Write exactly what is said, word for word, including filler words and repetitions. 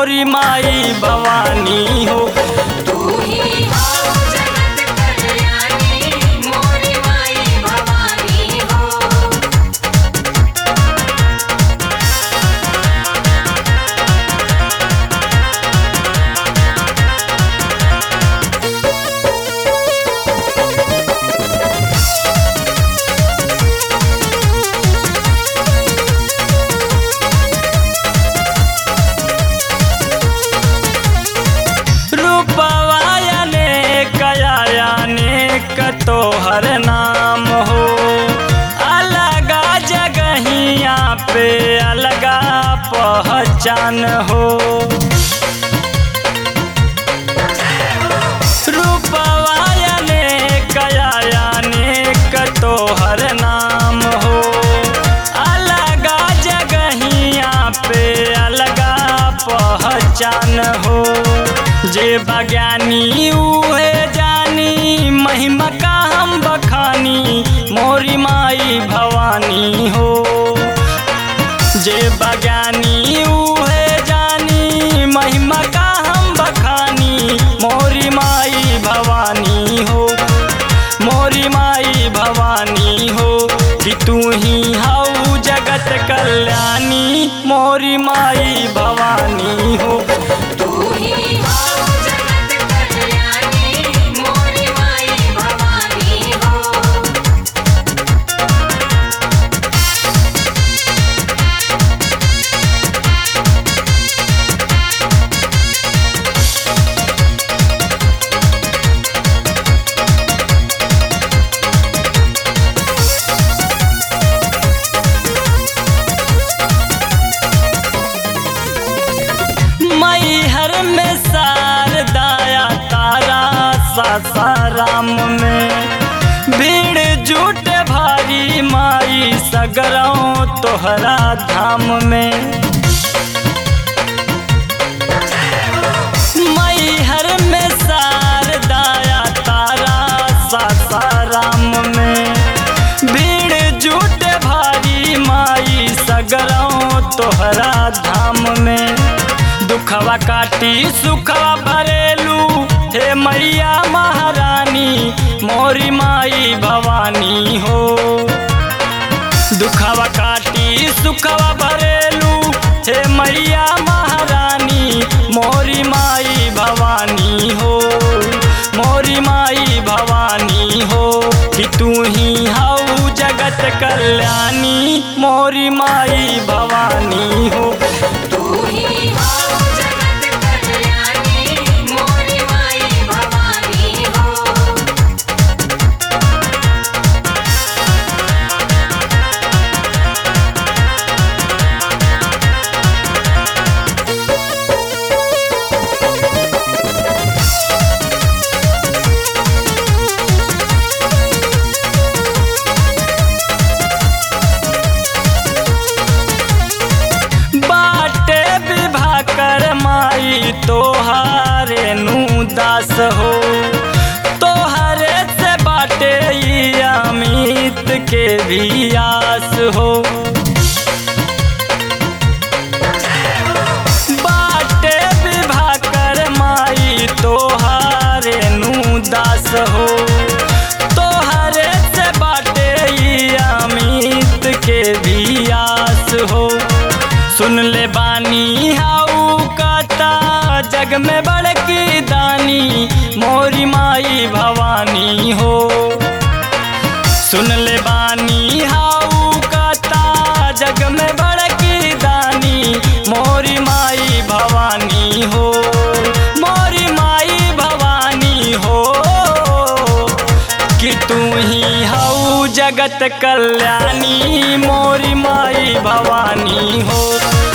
मोरी माई भवानी हो। तू ही हो जगत कल्याणी मोरी माई भवानी हो। तोहर नाम हो अलगा जगहिया पे अलगा पहचान हो। रूपवायने कयाने तोहर नाम हो अलगा जगहिया पे अलगा पहचान हो। जे बज्ञानी उहे जानी महिमा का हम बखानी मोरी माई भवानी हो। जे बज्ञानी उहे जानी महिमा का हम बखानी मोरी माई भवानी हो। मोरी माई भवानी हो कि तू ही हऊ जगत कल्याणी मोरी माई भवानी हो। तू ही हो जगत कल्याणी मोरी माई भवानी हो। मैहर में शारदाया तारा सासाराम में भीड़ जुट भारी माई सगरों तोहरा धाम में। मैहर में शारदाया तारा सासाराम में भीड़ जुट भारी माई सगरों तोहरा धाम में। दुखवा काटी सुखवा भरेलू हे मैया महारानी मोरी माई भवानी हो। दुखवा काटी सुखवा भरेलू हे मैया महारानी मोरी माई भवानी हो। मोरी माई भवानी हो कि तू ही हऊ जगत कल्याणी मोरी माई भवानी हो। तू ही हो जगत कल्याणी मोरी माई भवानी हो। बाटे विभा कर माई तोहारे नु दास हो। तोहरे से बाटे ई अमित के भी आस हो। बाटे विभा कर माई तोहारे नु दास हो। तोहरे से बाटे ई अमित के भी आस हो। सुन ले बानी हाउ काता जग में बड़की दानी मोरी माई भवानी हो। सुन ले बानी हाउ काता जग में बड़की दानी मोरी माई भवानी हो। मोरी माई भवानी हो कि तू ही हऊ जगत कल्याणी मोरी माई भवानी हो।